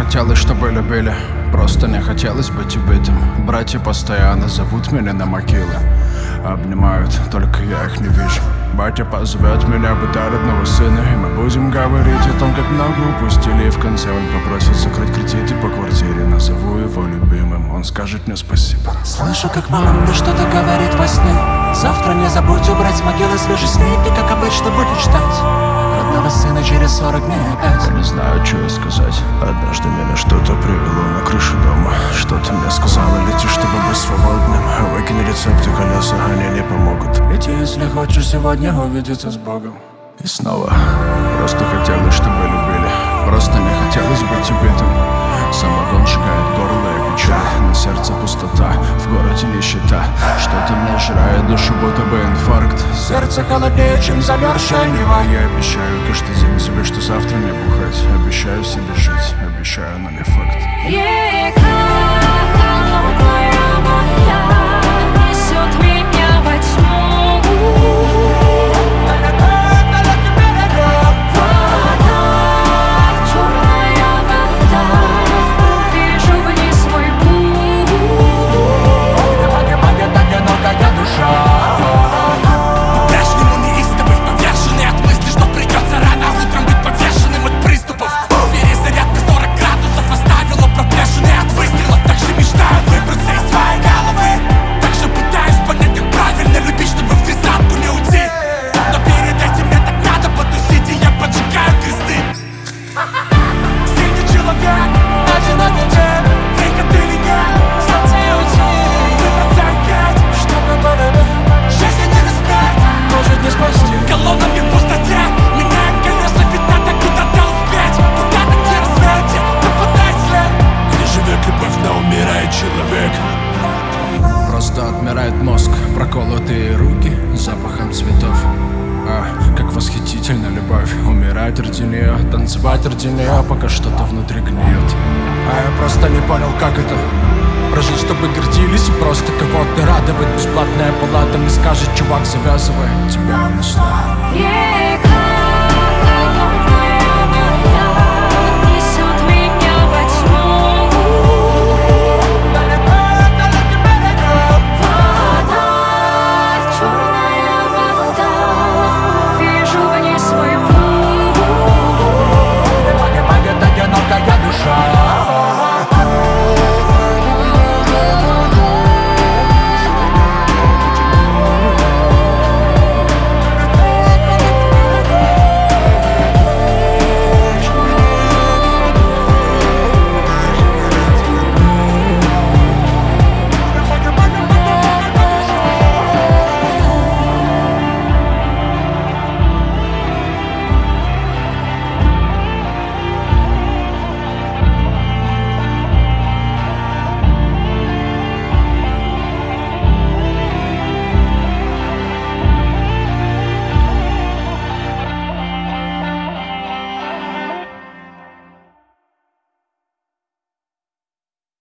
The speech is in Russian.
хотелось, чтобы любили, просто не хотелось быть убитым. Братья постоянно зовут меня на могилы, обнимают, только я их не вижу. Батя позовет меня быть родного сына, и мы будем говорить о том, как много упустили. И в конце он попросит закрыть кредиты по квартире. Назову его любимым, он скажет мне спасибо. Слышу, как мама мне что-то говорит во сне. Завтра не забудь убрать с могилы свежий снег. И как обычно будешь ждать родного сына через 40 дней опять. Я не знаю, что ей сказать. Однажды меня что-то привело на крышу дома. Что-то мне сказала: лети, чтобы быть свободным. Выкинь рецепты, колеса, они не помогут. Лети, если хочешь сегодня увидеться с Богом. И снова просто хотелось, чтобы любили, просто не хотелось быть убитым. Самогон сжигает горло и печаль, на сердце пустота, в городе нищета. Что-то мне жрает душу, будто бы инфаркт. Сердце холоднее, чем замерзшая Нева. Я обещаю каждый день себе, что завтра не бухать. Обещаю себе жить, обещаю, но не факт. Река холодная моя несет меня во тьму. Просто отмирает мозг, проколотые руки запахом цветов. Как восхитительна любовь. Умирать ради нее, танцевать ради нее, пока что-то внутри гниет. Я просто не понял, как это прожить, чтобы гордились и просто кого-то радовать. Бесплатная палата мне скажет: чувак, завязывай, тебя унесла. Река